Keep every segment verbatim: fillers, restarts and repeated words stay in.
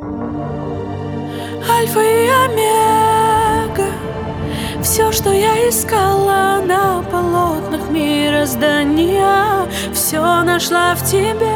Альфа и омега, все, что я искала на полотнах мироздания, все нашла в тебе.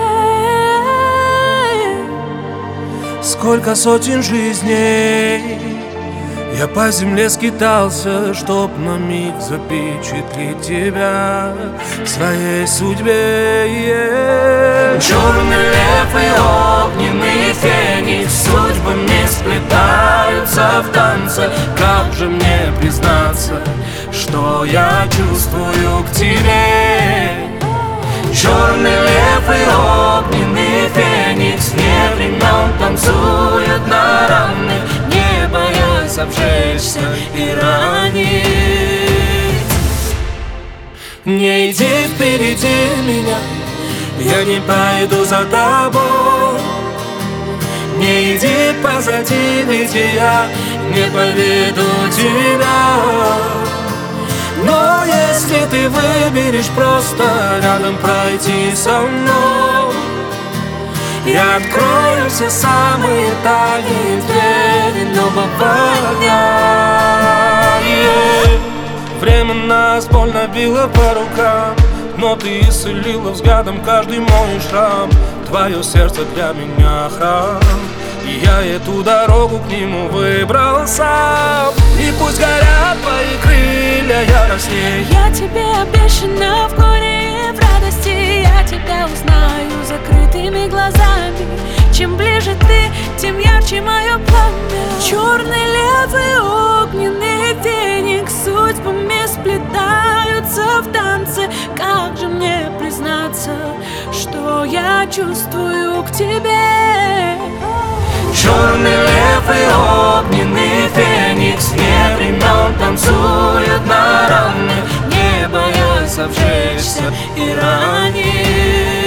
Сколько сотен жизней я по земле скитался, чтоб на миг запечатлеть тебя в своей судьбе. Черный лев и огненный феникс судьбами сплетаются в танце. Как же мне признаться, что я чувствую к тебе? Черный лев и огненный феникс вне времен танцуют на равных, не боясь обжечься и ранить. Не иди впереди меня, я не пойду за тобой. Не иди позади, ведь я не поведу тебя. Но если ты выберешь просто рядом пройти со мной, я открою все самые тайные двери нового дня. Yeah. Время нас больно било по рукам, но ты исцелила взглядом каждый мой шрам. Твое сердце для меня храм, и я эту дорогу к нему выбрал сам. И пусть горят твои крылья яростней, я тебе обещана в горе и в радости. Я тебя узнаю закрытыми глазами. Чем ближе ты, тем ярче мое пламя. Черный лев и огненный феникс судьбами сплетаются в танце. Как же мне признаться, что я чувствую к тебе? Черный лев и огненный феникс вне времен танцуют на равных, не боясь обжечься и ранить.